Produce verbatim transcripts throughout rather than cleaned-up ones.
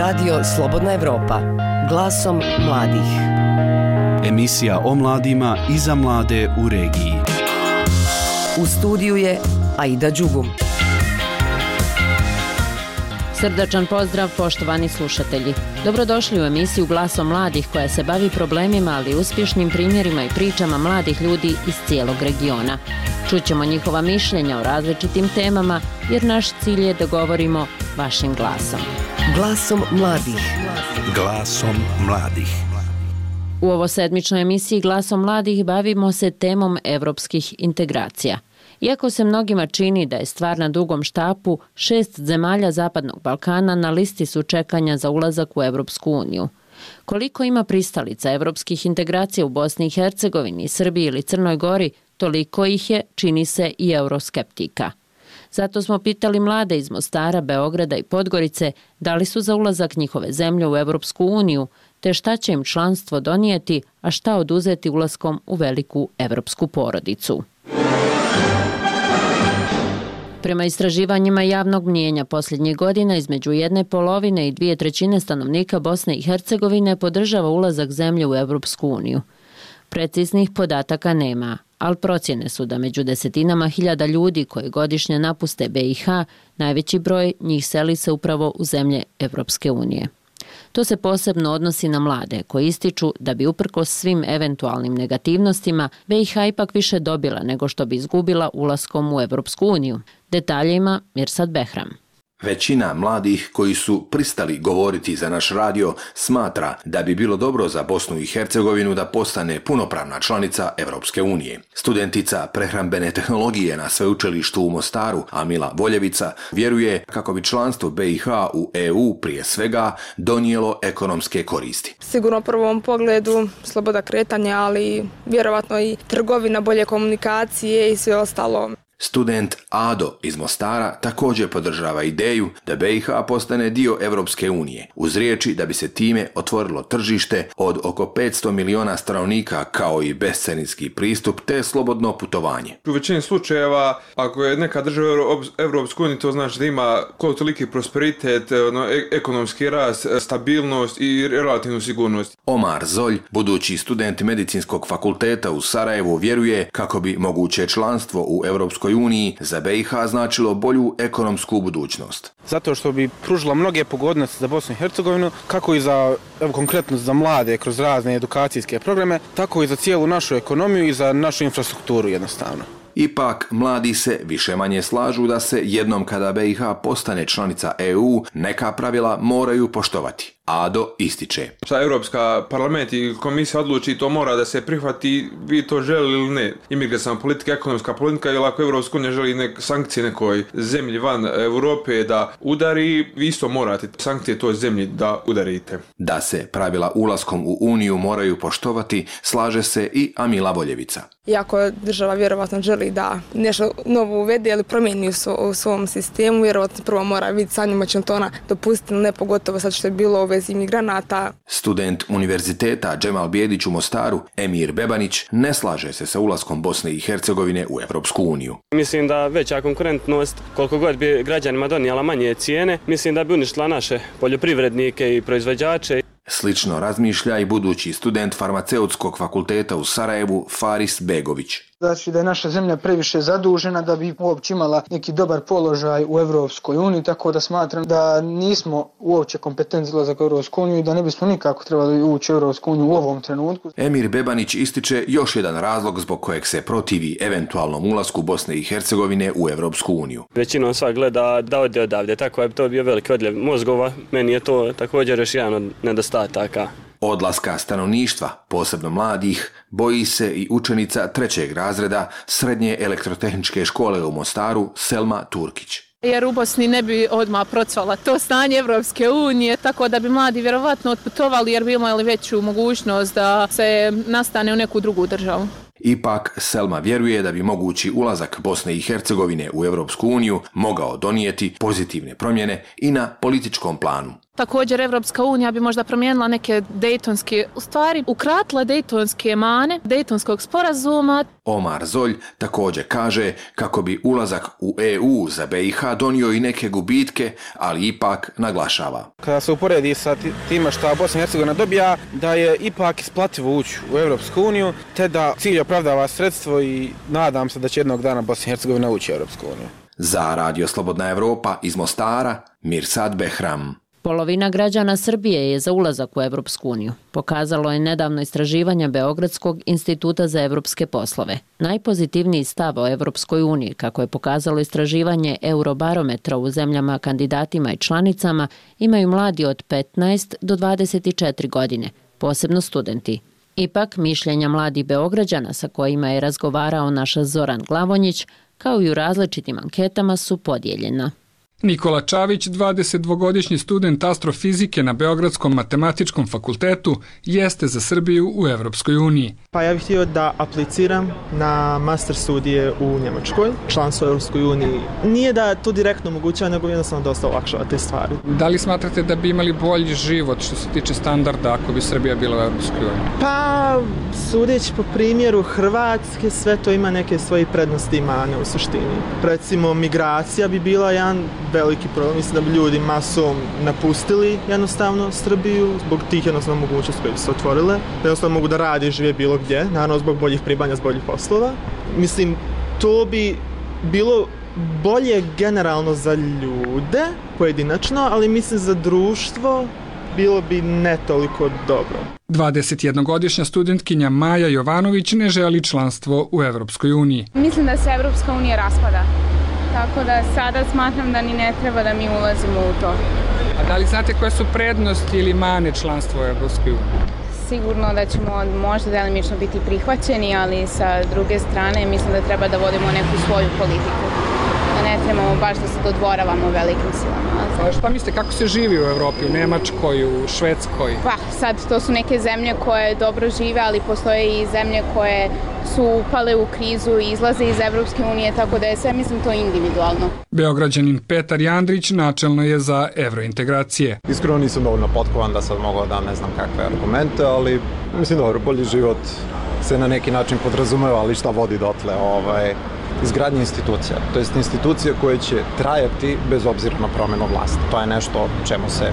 Radio Slobodna Evropa, glasom mladih. Emisija o mladima i za mlade u regiji. U studiju je Aida Đugum. Srdačan pozdrav, poštovani slušatelji. Dobrodošli u emisiju Glasom mladih koja se bavi problemima, ali i uspješnim primjerima i pričama mladih ljudi iz cijelog regiona. Čućemo njihova mišljenja o različitim temama, jer naš cilj je da govorimo vašim glasom. Glasom mladih. Glasom mladih. U ovo sedmičnoj emisiji Glasom mladih bavimo se temom evropskih integracija. Iako se mnogima čini da je stvar na dugom štapu, šest zemalja Zapadnog Balkana na listi su čekanja za ulazak u Evropsku uniju. Koliko ima pristalica evropskih integracija u Bosni i Hercegovini, Srbiji ili Crnoj Gori, toliko ih je, čini se, i euroskeptika. Zato smo pitali mlade iz Mostara, Beograda i Podgorice da li su za ulazak njihove zemlje u Evropsku uniju, te šta će im članstvo donijeti, a šta oduzeti ulaskom u veliku evropsku porodicu. Prema istraživanjima javnog mnijenja posljednjih godina između jedne polovine i dvije trećine stanovnika Bosne i Hercegovine podržava ulazak zemlje u Evropsku uniju. Preciznih podataka nema, ali procjene su da među desetinama hiljada ljudi koji godišnje napuste B i H, najveći broj njih seli se upravo u zemlje Evropske unije. To se posebno odnosi na mlade koji ističu da bi uprkos svim eventualnim negativnostima B i H ipak više dobila nego što bi izgubila ulaskom u Evropsku uniju. Detalje ima Mirsad Behram. Većina mladih koji su pristali govoriti za naš radio smatra da bi bilo dobro za Bosnu i Hercegovinu da postane punopravna članica Evropske unije. Studentica prehrambene tehnologije na sveučilištu u Mostaru, Amila Voljevica, vjeruje kako bi članstvo B i H u E U prije svega donijelo ekonomske koristi. Sigurno u prvom pogledu sloboda kretanja, ali vjerovatno i trgovina, bolje komunikacije i sve ostalo. Student Ado iz Mostara također podržava ideju da B i H postane dio Evropske unije, uz riječi da bi se time otvorilo tržište od oko petsto miliona stanovnika kao i bescarinski pristup te slobodno putovanje. U većini slučajeva, ako je neka država Evropske unije, to znači da ima koliko toliki prosperitet, no, ekonomski rast, stabilnost i relativnu sigurnost. Omar Zolj, budući student medicinskog fakulteta u Sarajevu, vjeruje kako bi moguće članstvo u Evropskoj uniji za B i H značilo bolju ekonomsku budućnost. Zato što bi pružila mnoge pogodnosti za Bosnu i Hercegovinu, kako i za, evo, konkretno za mlade kroz razne edukacijske programe, tako i za cijelu našu ekonomiju i za našu infrastrukturu jednostavno. Ipak, mladi se više manje slažu da se jednom kada B i H postane članica E U, neka pravila moraju poštovati. Ado ističe. Šta Europska parlament i komisija odluči, to mora da se prihvati, vi to želi ili ne. Imigracijna politika, ekonomska politika, ili ako Evropska unija želi nek sankcije nekoj zemlji van Europe da udari, vi isto morate sankcije toj zemlji da udarite. Da se pravila ulaskom u Uniju moraju poštovati, slaže se i Amila Voljevica. Iako država vjerovatno želi da nešto novo uvede ili promijeni u, svo, u svom sistemu, vjerovatno prvo mora vidjeti sa njima će to ona dopustiti, ne pogotovo sad što je bilo u vezi imigranata. Student univerziteta Džemal Bijedić u Mostaru, Emir Bebanić, ne slaže se sa ulaskom Bosne i Hercegovine u Evropsku uniju. Mislim da veća konkurentnost, koliko god bi građanima donijela manje cijene, mislim da bi uništila naše poljoprivrednike i proizvođače. Slično razmišlja i budući student farmaceutskog fakulteta u Sarajevu Faris Begović. Znači da je naša zemlja previše zadužena da bi uopće imala neki dobar položaj u Evropskoj uniji, tako da smatram da nismo uopće kompetentni za ulazak u Evropsku uniju i da ne bismo nikako trebali ući u Evropsku uniju u ovom trenutku. Emir Bebanić ističe još jedan razlog zbog kojeg se protivi eventualnom ulasku Bosne i Hercegovine u Evropsku uniju. Većinom sva gleda da ode odavde, tako je to bio veliki odljev mozgova, meni je to također još jedan od nedostataka. Odlaska stanovništva, posebno mladih, boji se i učenica trećeg razreda Srednje elektrotehničke škole u Mostaru Selma Turkić. Jer u Bosni ne bi odmah procvala to stanje Evropske unije, tako da bi mladi vjerovatno otputovali jer bi imali veću mogućnost da se nastane u neku drugu državu. Ipak, Selma vjeruje da bi mogući ulazak Bosne i Hercegovine u Evropsku uniju mogao donijeti pozitivne promjene i na političkom planu. Također Evropska unija bi možda promijenila neke dejtonske, u stvari ukratila dejtonske mane, dejtonskog sporazuma. Omar Zolj također kaže kako bi ulazak u E U za B i H donio i neke gubitke, ali ipak naglašava. Kada se uporedi sa time što Bosna i Hercegovina dobija, da je ipak isplativo ući u Evropsku uniju, te da cilj opravdava sredstvo i nadam se da će jednog dana Bosna i Hercegovina ući u Evropsku uniju. Za Radio Slobodna Evropa iz Mostara, Mirsad Behram. Polovina građana Srbije je za ulazak u Evropsku uniju. Pokazalo je nedavno istraživanje Beogradskog instituta za evropske poslove. Najpozitivniji stav o Evropskoj uniji, kako je pokazalo istraživanje Eurobarometra u zemljama kandidatima i članicama, imaju mladi od petnaest do dvadeset četiri godine, posebno studenti. Ipak, mišljenja mladih Beograđana sa kojima je razgovarao naš Zoran Glavonjić, kao i u različitim anketama, su podijeljena. Nikola Čavić, dvadesetdvogodišnji student astrofizike na Beogradskom matematičkom fakultetu, jeste za Srbiju u Evropskoj uniji. Pa ja bih htio da apliciram na master studije u Njemačkoj, članstvo u Evropskoj uniji. Nije da to direktno omogućava, nego jednostavno dosta olakšava te stvari. Da li smatrate da bi imali bolji život što se tiče standarda ako bi Srbija bila u Evropskoj uniji? Pa, sudeći po primjeru Hrvatske, sve to ima neke svoje prednosti i mane u suštini. Recimo, migracija bi bila jedan veliki problem. Mislim da bi ljudi masom napustili jednostavno Srbiju zbog tih jednostavno mogućnosti koje bi se otvorile. Da jednostavno mogu da rade i žive bilo gdje, naravno zbog boljih pribanja, zbog boljih poslova. Mislim, to bi bilo bolje generalno za ljude, pojedinačno, ali mislim za društvo bilo bi ne toliko dobro. dvadesetjednogodišnja studentkinja Maja Jovanović ne želi članstvo u Evropskoj uniji. Mislim da se Evropska unija raspada. Tako da sada smatram da ni ne treba da mi ulazimo u to. A da li znate koje su prednosti ili mane članstva u Evropskoj uniji? Sigurno da ćemo možda delimično biti prihvaćeni, ali sa druge strane mislim da treba da vodimo neku svoju politiku. Da ne trebamo baš da se dodvoravamo velikim silama. A šta mislite, kako se živi u Evropi, u Nemačkoj, u Švedskoj? Pa sad to su neke zemlje koje dobro žive, ali postoje i zemlje koje su upale u krizu i izlaze iz Evropske unije, tako da je sve, mislim, to individualno. Beograđanin Petar Jandrić načelno je za evrointegracije. Iskreno nisam dovoljno potkovan da sad mogu da dam ne znam kakve argumente, ali mislim dobro, bolji život se na neki način podrazumeva, ali šta vodi dotle, ovaj, izgradnje institucija. To jest institucija koje će trajati bez obzira na promjenu vlasti. To je nešto čemu se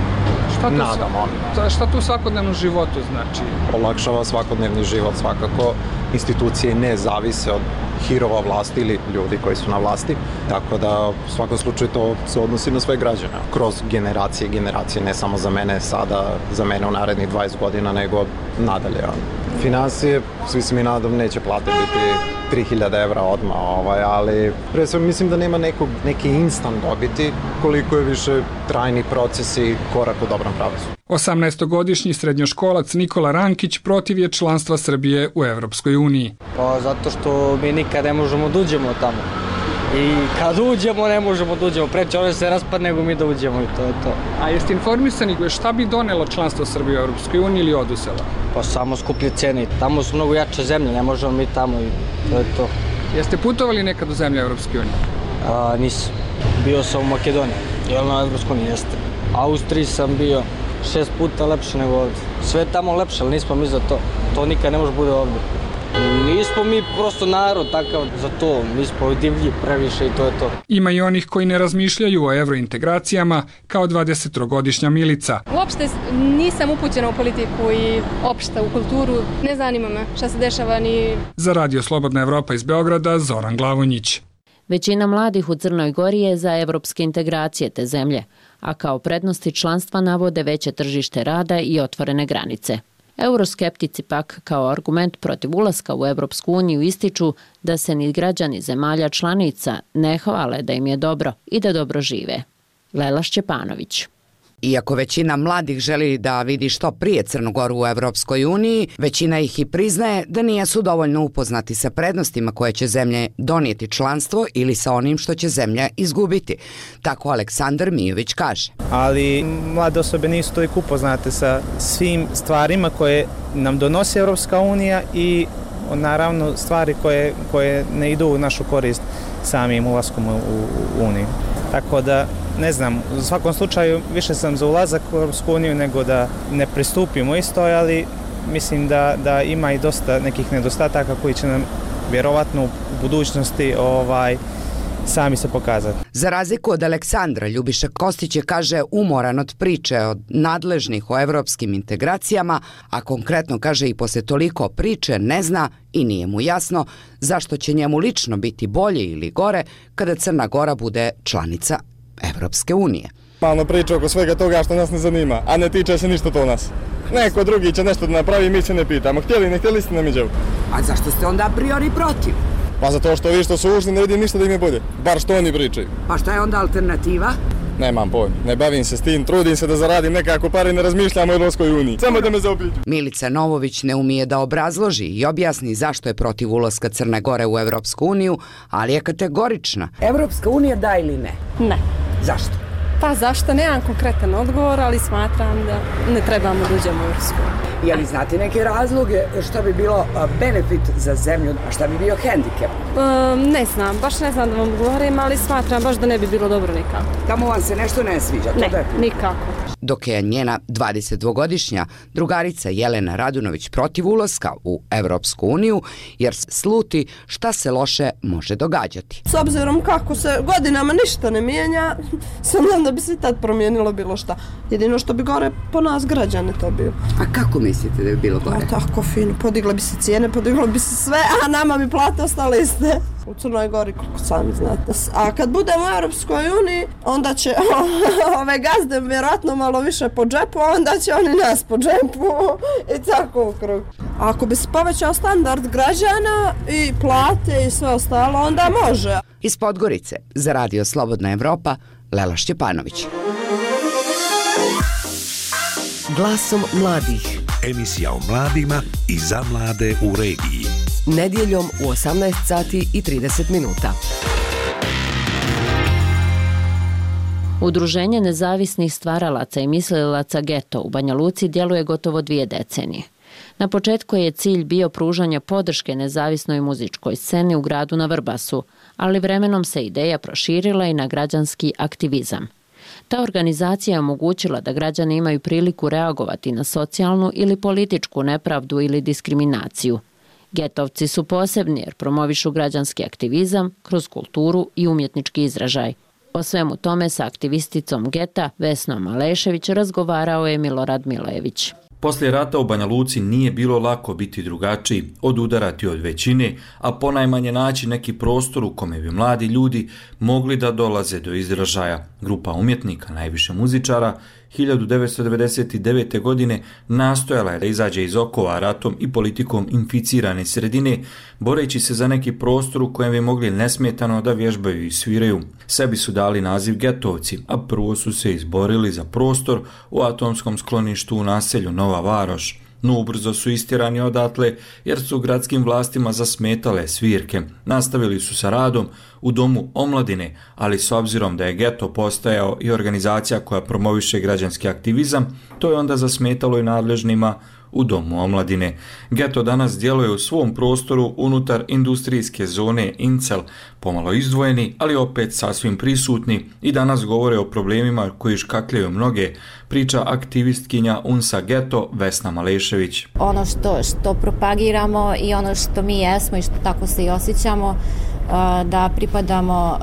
šta nadamo. To, šta tu u svakodnevnom životu znači? Olakšava svakodnevni život svakako. Institucije ne zavise od hirova vlasti ili ljudi koji su na vlasti, tako da u svakom slučaju to se odnosi na sve građane. Kroz generacije i generacije, ne samo za mene sada, za mene u narednih dvadeset godina, nego nadalje. Finansije, svi se mi nadam, neće plate biti tri hiljade evra odmah, ovaj, ali pre sve mislim da nema nekog, neke instant dobiti, koliko je više trajni proces i korak u dobrom pravcu. osamnaestogodišnji srednjoškolac Nikola Rankić protiv je članstva Srbije u Evropskoj uniji. Pa zato što mi nikad ne možemo da uđemo tamo. I kad uđemo, ne možemo da uđemo. Preče one se raspad nego mi da uđemo i to je to. A jeste informisani šta bi donelo članstvo Srbije u Evropskoj uniji ili odusela? Pa samo skuplje cene. Tamo su mnogo jače zemlje, ne možemo mi tamo i to je to. Jeste putovali nekad u zemlje Evropske unije? A, nisam. Bio sam u Makedoniji, jel na Evropskoj uniji jeste. Austriji sam bio šest puta lepše nego ovdje. Sve tamo lepše, ali nismo mi za to. To nikad ne može bude ovdje. Nismo mi prosto narod takav za to, mi smo divlji previše i to je to. Ima i onih koji ne razmišljaju o evrointegracijama kao dvadesettrogodišnja Milica. Uopšte nisam upućena u politiku i opšta u kulturu, ne zanima me šta se dešava ni... Za Radio Slobodna Evropa iz Beograda, Zoran Glavonjić. Većina mladih u Crnoj Gori je za evropske integracije te zemlje, a kao prednosti članstva navode veće tržište rada i otvorene granice. Euroskeptici pak kao argument protiv ulaska u Evropsku uniju ističu da se ni građani zemalja članica ne hvale da im je dobro i da dobro žive. Lela Šćepanović. Iako većina mladih želi da vidi što prije Crnu Goru u Evropskoj uniji, većina ih i priznaje da nijesu dovoljno upoznati sa prednostima koje će zemlje donijeti članstvo ili sa onim što će zemlja izgubiti. Tako Aleksandar Mijović kaže. Ali mlade osobe nisu toliko upoznate sa svim stvarima koje nam donosi Evropska unija i naravno stvari koje, koje ne idu u našu korist samim ulaskom u, u Uniju. Tako da, ne znam, u svakom slučaju više sam za ulazak u Europsku uniju nego da ne pristupimo isto, ali mislim da, da ima i dosta nekih nedostataka koji će nam vjerovatno u budućnosti ovaj, sami se pokazati. Za razliku od Aleksandra, Ljubiša Kostić je, kaže, umoran od priče od nadležnih o evropskim integracijama, a konkretno, kaže, i posle toliko priče ne zna i nije mu jasno zašto će njemu lično biti bolje ili gore kada Crna Gora bude članica Evropske unije. Malo priča oko svega toga što nas ne zanima, a ne tiče se ništa to nas. Neko drugi će nešto da napravi i mi se ne pitamo. Htjeli, ne htjeli ste nam iđevu. A zašto ste onda a priori protiv? Pa zato što vi što su ušli ne vidim ništa da im je bolje. Bar što oni pričaju. Pa šta je onda alternativa? Nemam pojma, ne bavim se s tim, trudim se da zaradim nekako pare i ne razmišljam o Europskoj uniji. Samo da me zaobiđu. Milica Novović ne umije da obrazloži i objasni zašto je protiv ulaska Crne Gore u Evropsku uniju, ali je kategorična. Evropska unija da ili ne? Ne. Zašto? Pa zašto? Nemam konkretan odgovor, ali smatram da ne trebamo da uđemo u Europsku uniju. Je li znate neke razloge što bi bilo benefit za zemlju, a šta bi bio hendikep? Um, ne znam, baš ne znam da vam govorim, ali smatram baš da ne bi bilo dobro nikako. Tamo vam se nešto ne sviđa? Ne, to nikako. Dok je njena dvadesetdvogodišnja drugarica Jelena Radunović protiv ulaska u Evropsku uniju, jer sluti šta se loše može događati. S obzirom kako se godinama ništa ne mijenja, sam da bi se tad promijenilo bilo šta. Jedino što bi gore po nas građane to bilo. A kako mislite da bi bilo gore? A tako fino, podigla bi se cijene, podigla bi se sve, a nama bi plate ostale iste. U Crnoj Gori, kako sami znate. A kad budemo u Europskoj uniji, onda će ove gazde vjerojatno malo više po džepu, a onda će oni nas po džepu i tako u krug. A ako bi se povećao standard građana i plate i sve ostalo, onda može. Iz Podgorice, za Radio Slobodna Evropa, Lela Šćepanović. Glasom mladih. Emisija o mladima i za mlade u regiji. Nedjeljom u osamnaest sati i trideset minuta. Udruženje nezavisnih stvaralaca i mislilaca Geto u Banja Luci djeluje gotovo dvije decenije. Na početku je cilj bio pružanje podrške nezavisnoj muzičkoj sceni u gradu na Vrbasu, ali vremenom se ideja proširila i na građanski aktivizam. Ta organizacija je omogućila da građani imaju priliku reagovati na socijalnu ili političku nepravdu ili diskriminaciju. Getovci su posebni jer promovišu građanski aktivizam kroz kulturu i umjetnički izražaj. O svemu tome sa aktivisticom Geta Vesnom Alešević razgovarao je Milorad Milejević. Poslije rata u Banja Luci nije bilo lako biti drugačiji, odudarati od većine, a ponajmanje naći neki prostor u kome bi mladi ljudi mogli da dolaze do izražaja. Grupa umjetnika, najviše muzičara, hiljadu devetsto devedeset devete. godine nastojala je da izađe iz okova ratom i politikom inficirane sredine, boreći se za neki prostor u kojem bi mogli nesmetano da vježbaju i sviraju. Sebi su dali naziv Getovci, a prvo su se izborili za prostor u atomskom skloništu u naselju Nova Varoš. No ubrzo su istirani odatle jer su gradskim vlastima zasmetale svirke. Nastavili su sa radom u Domu omladine, ali s obzirom da je Geto postajao i organizacija koja promoviše građanski aktivizam, to je onda zasmetalo i nadležnima u Domu omladine. Geto danas djeluje u svom prostoru unutar industrijske zone Incel, pomalo izdvojeni, ali opet sasvim prisutni i danas govore o problemima koji škakljaju mnoge, priča aktivistkinja UNSA Geto Vesna Malešević. Ono što, što propagiramo i ono što mi jesmo i što tako se i osjećamo, da pripadamo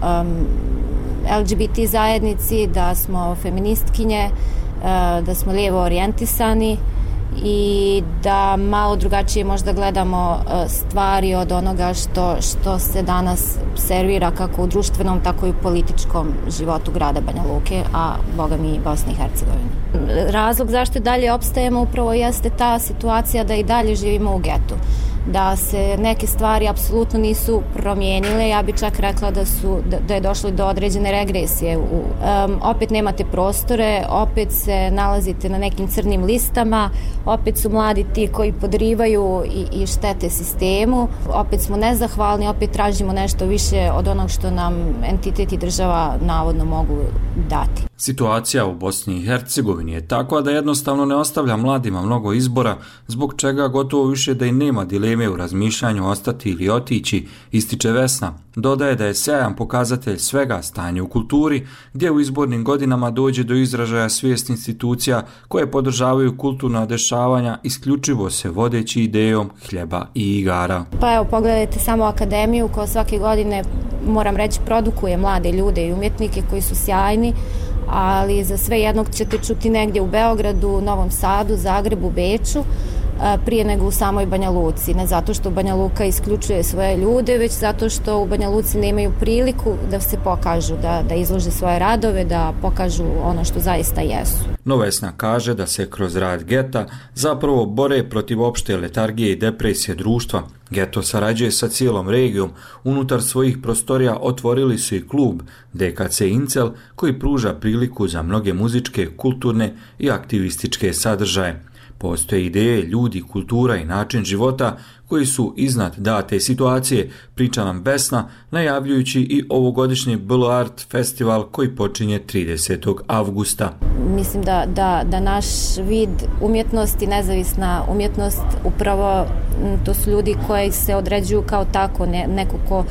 L G B T zajednici, da smo feministkinje, da smo lijevo orijentisani i da malo drugačije možda gledamo stvari od onoga što, što se danas servira kako u društvenom, tako i u političkom životu grada Banja Luke, a boga mi i Bosne i Hercegovine. Razlog zašto dalje opstajemo upravo jeste ta situacija da i dalje živimo u getu, da se neke stvari apsolutno nisu promijenile, ja bi čak rekla da, su, da, da je došlo do određene regresije. U, um, opet nemate prostore, opet se nalazite na nekim crnim listama, opet su mladi ti koji podrivaju i, i štete sistemu, opet smo nezahvalni, opet tražimo nešto više od onog što nam entitet i država navodno mogu dati. Situacija u Bosni i Hercegovini je takva da jednostavno ne ostavlja mladima mnogo izbora, zbog čega gotovo više da i nema dilema vrijeme u razmišljanju ostati ili otići, ističe Vesna. Dodaje da je sjajan pokazatelj svega stanje u kulturi, gdje u izbornim godinama dođe do izražaja svijest institucija koje podržavaju kulturna dešavanja isključivo se vodeći idejom hljeba i igara. Pa evo, pogledajte samo akademiju koja svake godine, moram reći, produkuje mlade ljude i umjetnike koji su sjajni, ali za sve jednog ćete čuti negdje u Beogradu, Novom Sadu, Zagrebu, Beču, prije nego u samoj Banja Luci. Ne zato što Banja Luka isključuje svoje ljude, već zato što u Banja Luci nemaju priliku da se pokažu, da, da izlože svoje radove, da pokažu ono što zaista jesu. No Vesna kaže da se kroz rad geta zapravo bore protiv opšte letargije i depresije društva. Geto sarađuje sa cijelom regijom. Unutar svojih prostorija otvorili su i klub D K C Incel koji pruža priliku za mnoge muzičke, kulturne i aktivističke sadržaje. Postoje ideje, ljudi, kultura i način života koji su iznad date situacije, priča nam Vesna, najavljujući i ovogodišnji Belo Art festival koji počinje tridesetog avgusta. Mislim da, da, da naš vid umjetnosti, nezavisna umjetnost, upravo to su ljudi koji se određuju kao tako, ne, neko ko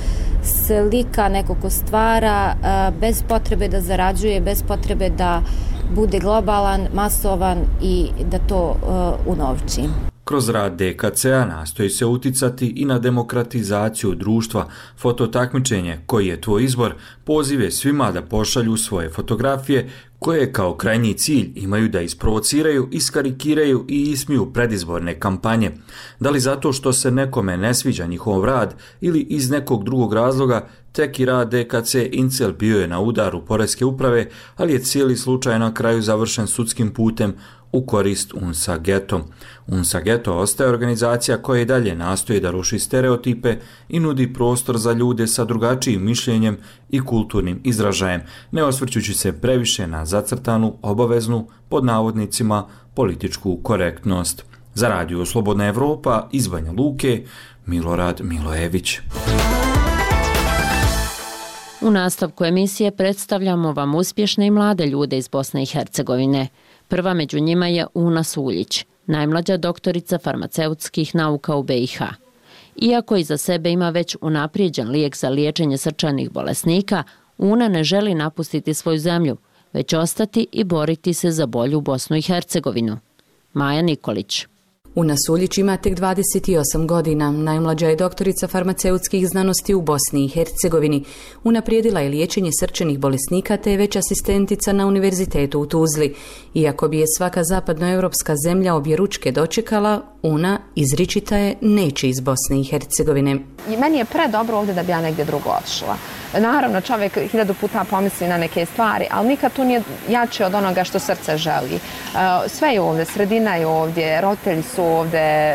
slika, neko ko stvara, bez potrebe da zarađuje, bez potrebe da bude globalan, masovan i da to uh, unovči. Kroz rad D K C-a nastoji se uticati i na demokratizaciju društva. Fototakmičenje, koji je tvoj izbor, pozive svima da pošalju svoje fotografije koje kao krajnji cilj imaju da isprovociraju, iskarikiraju i ismiju predizborne kampanje. Da li zato što se nekome ne sviđa njihov rad ili iz nekog drugog razloga, tek i rad D K C Incel bio je na udaru Poreske uprave, ali je cijeli slučaj na kraju završen sudskim putem u korist UNSA Geto. UNSA Geto ostaje organizacija koja i dalje nastoji da ruši stereotipe i nudi prostor za ljude sa drugačijim mišljenjem i kulturnim izražajem, ne osvrćući se previše na zacrtanu, obaveznu, pod navodnicima, političku korektnost. Za Radio Slobodna Evropa iz Banja Luke, Milorad Milojević. U nastavku emisije predstavljamo vam uspješne i mlade ljude iz Bosne i Hercegovine. Prva među njima je Una Suljić, najmlađa doktorica farmaceutskih nauka u B i H. Iako iza sebe ima već unaprijeđen lijek za liječenje srčanih bolesnika, Una ne želi napustiti svoju zemlju, već ostati i boriti se za bolju Bosnu i Hercegovinu. Maja Nikolić. Una Suljić ima tek dvadeset osam godina, najmlađa je doktorica farmaceutskih znanosti u Bosni i Hercegovini. Unaprijedila je liječenje srčanih bolesnika te je već asistentica na univerzitetu u Tuzli. Iako bi je svaka zapadnoevropska zemlja objeručke dočekala, Una izričita je neće iz Bosne i Hercegovine. I meni je predobro ovdje da bi ja negdje drugo otišla. Naravno, čovjek hiljadu puta pomisli na neke stvari, ali nikad to nije jače od onoga što srce želi. Sve je ovdje, sredina je ovdje, roditelji su ovdje,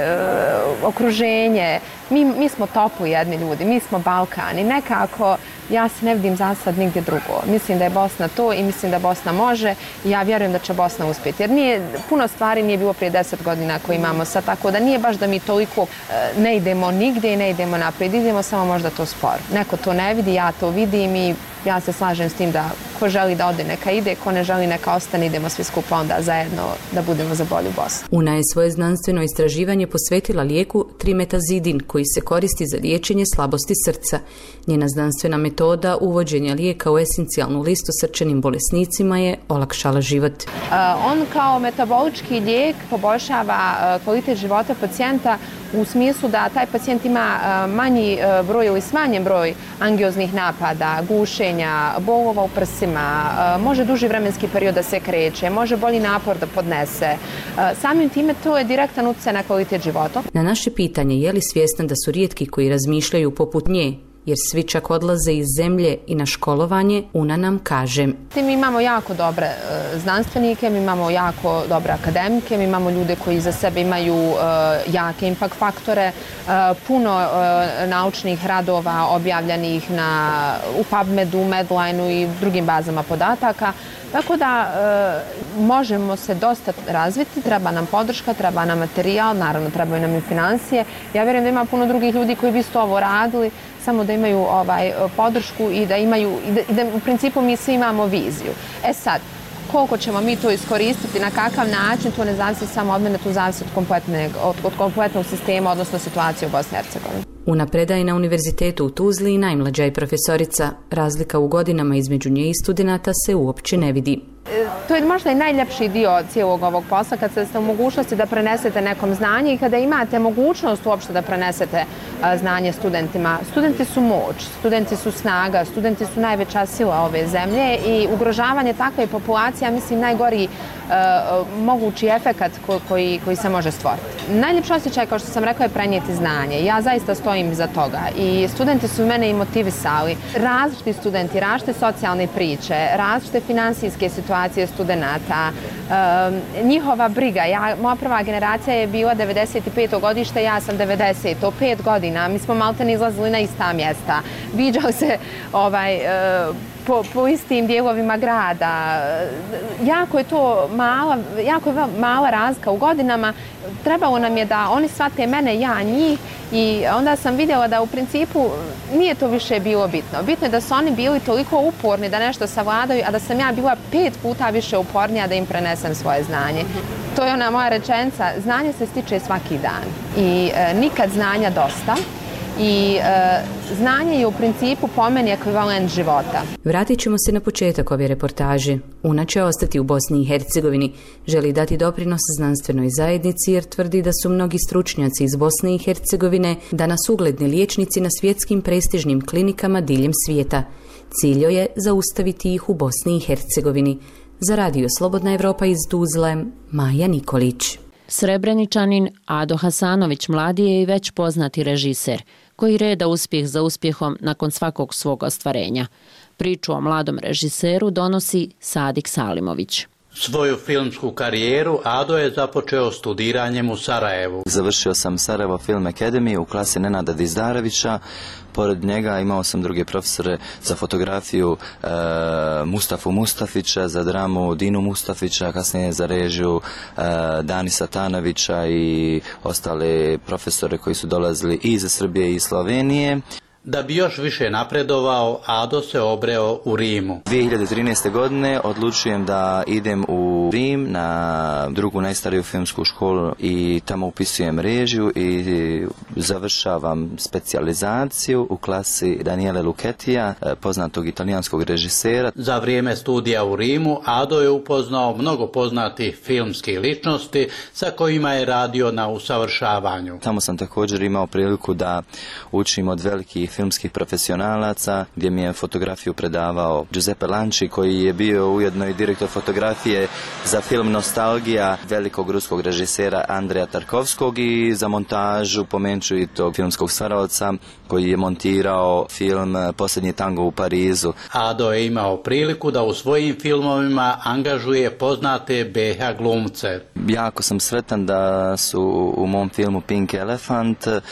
okruženje. Mi, mi smo topu jedni ljudi, mi smo Balkan i nekako ja se ne vidim za sad nigdje drugo. Mislim da je Bosna to i mislim da Bosna može i ja vjerujem da će Bosna uspjeti. Jer nije, puno stvari nije bilo prije deset godina koje imamo sad, tako da nije baš da mi toliko ne idemo nigdje i ne idemo naprijed, idemo samo možda to sporo. Neko to ne vidi, ja to vidim i ja se slažem s tim da ko želi da ode neka ide, ko ne želi neka ostane, idemo svi skupa onda zajedno da budemo za bolju Bosnu. Una je svoje znanstveno istraživanje posvetila lijeku trimetazidin koji se koristi za liječenje slabosti srca. Njena znanstvena metoda uvođenja lijeka u esencijalnu listu srčanim bolesnicima je olakšala život. Uh, on kao metabolički lijek poboljšava uh, kvalitet života pacijenta u smislu da taj pacijent ima uh, manji uh, broj ili smanjen broj angioznih napada, gušenja, bolova u prsima, uh, može duži vremenski period da se kreće, može bolji napor da podnese. Uh, samim time to je direktan utjecaj na kvalitet života. Na naše pitanje je li svjestan da su rijetki koji razmišljaju poput nje, jer svi čak odlaze iz zemlje i na školovanje, Una nam kaže. Mi imamo jako dobre uh, znanstvenike, mi imamo jako dobre akademike, mi imaju ljude koji za sebe imaju uh, jake impact faktore, uh, puno uh, naučnih radova objavljenih na, u PubMedu, Medlineu i drugim bazama podataka. Tako da e, možemo se dosta razviti, treba nam podrška, treba nam materijal, naravno trebaju nam i financije. Ja vjerujem da ima puno drugih ljudi koji bi isto ovo radili, samo da imaju ovaj, podršku i da imaju, i da, i da u principu mi svi imamo viziju. E sad, Koliko ćemo mi to iskoristiti, na kakav način, to ne zavisi samo od mene, to zavisi od kompletnog, od, od kompletnog sistema, odnosno situacije u Bosni i Hercegovini. Una predaje na univerzitetu u Tuzli i najmlađa je profesorica. Razlika u godinama između nje i studenata se uopće ne vidi. To je možda i najljepši dio cijelog ovog posla, kad ste u mogućnosti da prenesete nekom znanje i kada imate mogućnost uopšte da prenesete znanje studentima. Studenti su moć, studenti su snaga, studenti su najveća sila ove zemlje i ugrožavanje takve populacije, mislim, najgori uh, mogući efekat ko, koji, koji se može stvoriti. Najljepši osjećaj, kao što sam rekla, je prenijeti znanje. Ja zaista stojim iza toga i studenti su mene i motivisali. Različiti studenti, različite socijalne priče, različite finansijske situacije studenata, um, njihova briga. Ja, moja prva generacija je bila devedeset peto godište, ja sam devedeseto pet godina. Mi smo maltene izlazili na ista mjesta. Viđali se ovaj, uh, po, po istim dijelovima grada. Jako je to mala, jako je mala razlika u godinama. Trebalo nam je da oni shvate mene, ja njih, i onda sam vidjela da u principu nije to više bilo bitno. Bitno je da su oni bili toliko uporni da nešto savladaju, a da sam ja bila pet puta više upornija da im prenesem svoje znanje. To je ona moja rečenica, znanje se stiče svaki dan i e, nikad znanja dosta. I e, znanje je u principu po meni ekvivalent života. Vratit ćemo se na početak ove reportaže. Una će ostati u Bosni i Hercegovini. Želi dati doprinos znanstvenoj zajednici jer tvrdi da su mnogi stručnjaci iz Bosne i Hercegovine danas ugledni liječnici na svjetskim prestižnim klinikama diljem svijeta. Cilj je zaustaviti ih u Bosni i Hercegovini. Za Radio Slobodna Evropa iz Tuzle, Maja Nikolić. Srebreničanin Ado Hasanović mladi je i već poznati režiser, koji reda uspjeh za uspjehom nakon svakog svog ostvarenja. Priču o mladom režiseru donosi Sadik Salimović. Svoju filmsku karijeru Ado je započeo studiranjem u Sarajevu. Završio sam Sarajevo Film Academy u klasi Nenada Dizdarevića. Pored njega imao sam druge profesore za fotografiju, e, Mustafu Mustafića, za dramu Dinu Mustafića, kasnije za režiju e, Dani Satanovića i ostale profesore koji su dolazili i iz Srbije i Slovenije. Da bi još više napredovao, Ado se obreo u Rimu. dvije hiljade trinaeste. godine odlučujem da idem u Rim na drugu najstariju filmsku školu i tamo upisujem režiju i završavam specijalizaciju u klasi Daniele Lucchetija, poznatog italijanskog režisera. Za vrijeme studija u Rimu Ado je upoznao mnogo poznatih filmskih ličnosti sa kojima je radio na usavršavanju. Tamo sam također imao priliku da učim od velikih filmskih profesionalaca, gdje mi je fotografiju predavao Giuseppe Lanci, koji je bio ujedno i direktor fotografije za film Nostalgija velikog ruskog režisera Andreja Tarkovskog i za montažu pomenču i tog filmskog stvaralaca koji je montirao film Posljednji tango u Parizu. Ado je imao priliku da u svojim filmovima angažuje poznate be ha glumce. Jako sam sretan da su u mom filmu Pink Elephant e,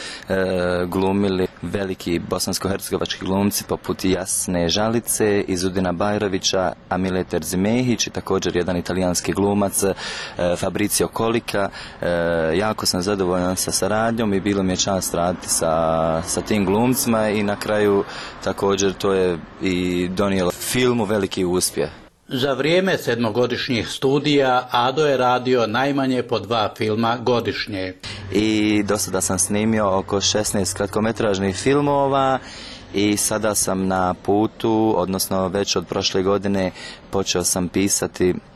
glumili veliki bosansko-hercegovački glumci poput Jasne Žalice, Izudina Bajrovića, Amile Terzimehić i također jedan italijanski glumac e, Fabrizio Kolika. E, jako sam zadovoljan sa saradnjom i bilo mi je čast raditi sa, sa tim glumcima i na kraju također to je i donijelo filmu veliki uspjeh. Za vrijeme sedmogodišnjih studija Ado je radio najmanje po dva filma godišnje. I do sada sam snimio oko šesnaest kratkometražnih filmova i sada sam na putu, odnosno već od prošle godine počeo sam pisati e,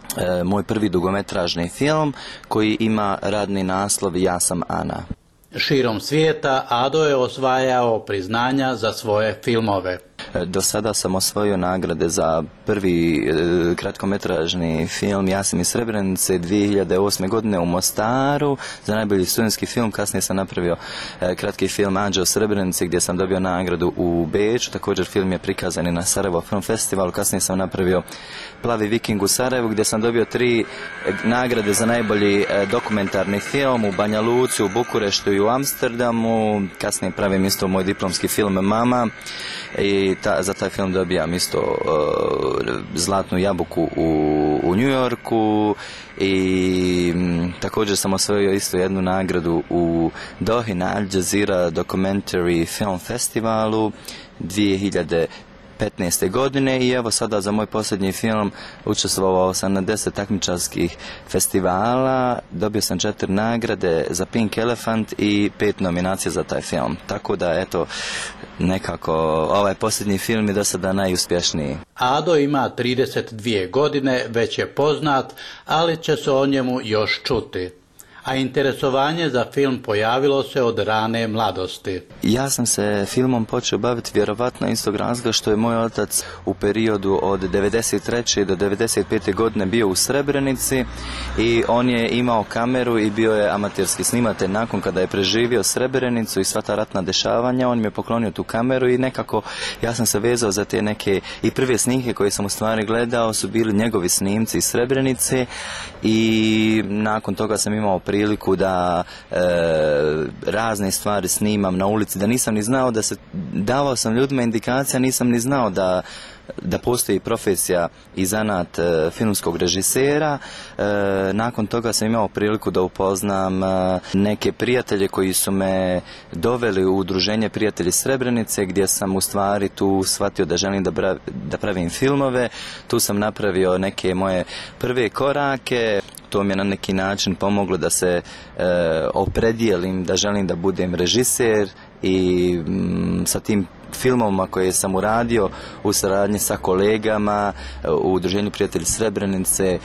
moj prvi dugometražni film koji ima radni naslov Ja sam Ana. Širom svijeta Ado je osvajao priznanja za svoje filmove. Do sada sam osvojio nagrade za prvi e, kratkometražni film Ja sam iz Srebrenice dvije hiljade osme. godine u Mostaru za najbolji studentski film. Kasnije sam napravio e, kratki film Anđeo Srebrenice gdje sam dobio nagradu u Beču. Također film je prikazan i na Sarajevo Film Festivalu. Kasnije sam napravio Plavi viking u Sarajevu gdje sam dobio tri e, nagrade za najbolji e, dokumentarni film u Banja Luci, u Bukureštu i u Amsterdamu. Kasnije pravim isto moj diplomski film Mama i ta, za taj film dobijam isto uh, Zlatnu jabuku u, u New Yorku i m, također sam osvojio isto jednu nagradu u Dohi na Al Jazeera Documentary Film Festivalu dvije hiljade petnaeste. godine i evo sada za moj posljednji film učestvovao sam na deset takmičarskih festivala, dobio sam četiri nagrade za Pink Elephant i pet nominacija za taj film. Tako da eto, nekako ovaj posljednji film je do sada najuspješniji. Ado ima trideset dvije godine, već je poznat, ali će se o njemu još čuti. A interesovanje za film pojavilo se od rane mladosti. Ja sam se filmom počeo baviti vjerovatno iz tog razloga što je moj otac u periodu od devedeset treće do devedeset pete. godine bio u Srebrenici i on je imao kameru i bio je amaterski snimatelj. Nakon kada je preživio Srebrenicu i sva ta ratna dešavanja, on mi je poklonio tu kameru i nekako ja sam se vezao za te neke i prve snimke koje sam u stvari gledao su bili njegovi snimci iz Srebrenice i nakon toga sam imao priliku da e, razne stvari snimam na ulici, da nisam ni znao da se, davao sam ljudima indikacija, nisam ni znao da da postoji profesija i zanat e, filmskog režisera. E, nakon toga sam imao priliku da upoznam e, neke prijatelje koji su me doveli u udruženje Prijatelji Srebrenice, gdje sam u stvari tu shvatio da želim da, bra, da pravim filmove. Tu sam napravio neke moje prve korake. To mi je na neki način pomoglo da se e, opredijelim, da želim da budem režiser i m, sa tim filmovima koje sam uradio u saradnji sa kolegama u udruženju Prijatelji Srebrenice e,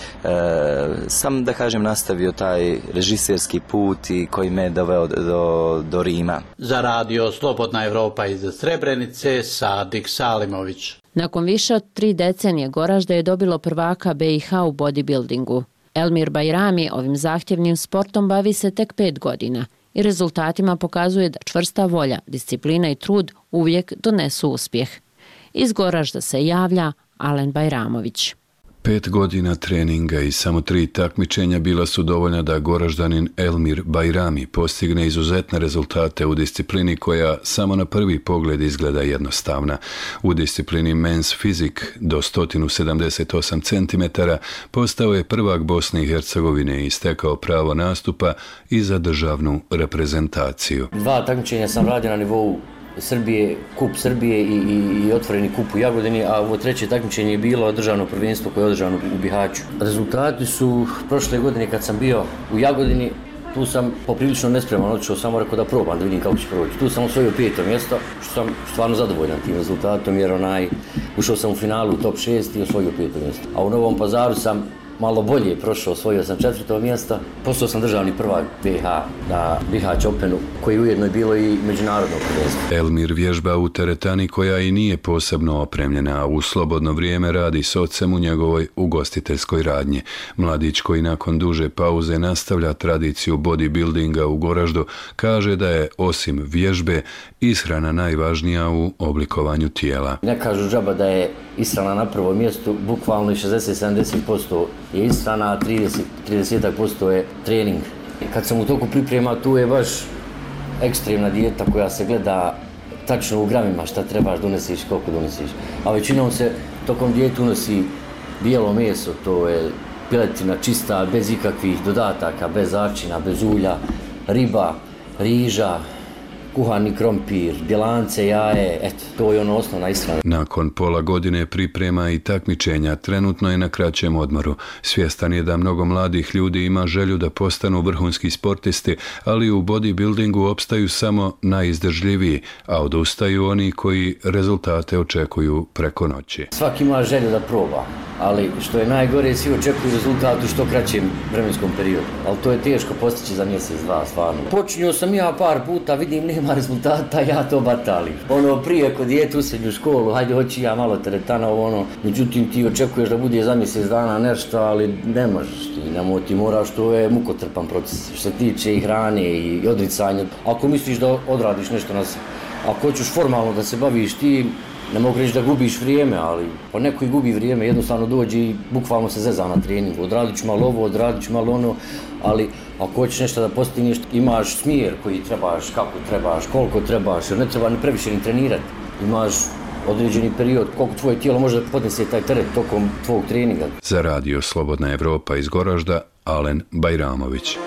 sam, da kažem, nastavio taj režiserski put i koji me je doveo do, do Rima. Za radio Slobodna Evropa iz Srebrenice, Sadik Salimović. Nakon više od tri decenije Goražde je dobilo prvaka B i H u bodybuildingu. Elmir Bajrami ovim zahtjevnim sportom bavi se tek pet godina i rezultatima pokazuje da čvrsta volja, disciplina i trud uvijek donesu uspjeh. Iz Goražda se javlja Alen Bajramović. Pet godina treninga i samo tri takmičenja bila su dovoljna da Goraždanin Elmir Bajrami postigne izuzetne rezultate u disciplini koja samo na prvi pogled izgleda jednostavna. U disciplini Men's Physique do sto sedamdeset osam centimetara postao je prvak Bosne i Hercegovine i stekao pravo nastupa i za državnu reprezentaciju. Dva takmičenja sam radio na nivou Srbije, kup Srbije i, i, i otvoreni kup u Jagodini, a ovo treće takmičenje je bilo državno prvenstvo koje je održano u Bihaću. Rezultati su prošle godine kad sam bio u Jagodini, tu sam poprilično nespreman, otišao samo rekao da probam, da vidim kako će proći. Tu sam osvojio peto mjesto, što sam stvarno zadovoljan tim rezultatom, jer onaj, ušao sam u finalu u top šest i osvojio peto mjesto. A u Novom Pazaru sam malo bolje prošao, osvojio sam četvrto mjesto, postao sam državni prvak B H na Bihać Openu, koji ujedno je bilo i međunarodno prvenstvo. Elmir vježba u teretani koja i nije posebno opremljena, a u slobodno vrijeme radi s ocem u njegovoj ugostiteljskoj radnji. Mladić koji nakon duže pauze nastavlja tradiciju bodybuildinga u Goraždu, kaže da je osim vježbe ishrana najvažnija u oblikovanju tijela. Ne kažu džaba da je ishrana na prvom mjestu, bukvalno šezdeset do sedamdeset posto je ishrana, a trideset do trideset posto je trening. Kad sam u toku priprema, tu je baš ekstremna dijeta koja se gleda tačno u gramima šta trebaš donesiš, koliko donesiš. A većinom se tokom dijete unosi bijelo meso, to je piletina čista, bez ikakvih dodataka, bez začina, bez ulja, riba, riža, kuhani krompir, bjelance, jaje, eto, to je ono osnovna ishrana. Nakon pola godine priprema i takmičenja, trenutno je na kraćem odmoru. Svjestan je da mnogo mladih ljudi ima želju da postanu vrhunski sportisti, ali u bodybuildingu opstaju samo najizdržljiviji, a odustaju oni koji rezultate očekuju preko noći. Svaki ima želju da proba, ali što je najgore, svi očekuju rezultat u što kraćem vremenskom periodu. Ali to je teško postići za mjesec, dva, stvarno. Počinio sam ja par puta, vidim nema rezultata, ja to batalim. Ono, prije kod dijete u srednju školu, hajde hoći ja malo teretana, ono, međutim ti očekuješ da bude za mjesec dana nešto, ali ne možeš ti, nemo ti moraš, to je mukotrpan proces. Što se tiče i hrane i odricanja, ako misliš da odradiš nešto na se, ako hoćeš formalno da se baviš ti, ne mogu reći da gubiš vrijeme, ali pa neko i gubi vrijeme, jednostavno dođe i bukvalno se zeza na treningu. Odradit ću malo ovo, odradit ću malo ono, ali ako hoćeš nešto da postigneš, imaš smjer koji trebaš, kako trebaš, koliko trebaš, jer ne treba ni previše ni trenirati. Imaš određeni period koliko tvoje tijelo može podnese taj teret tokom tvog treninga. Za radio Slobodna Evropa iz Goražda, Alen Bajramović.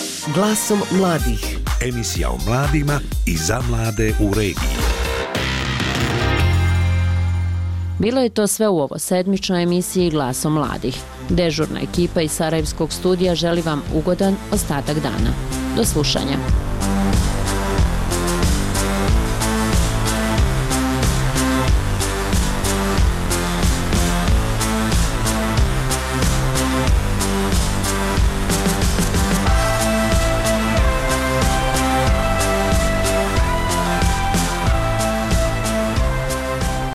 Glasom mladih. Emisija o mladima i za mlade u regiji. Bilo je to sve u ovo sedmičnoj emisiji Glasom mladih. Dežurna ekipa iz Sarajevskog studija želi vam ugodan ostatak dana. Do slušanja.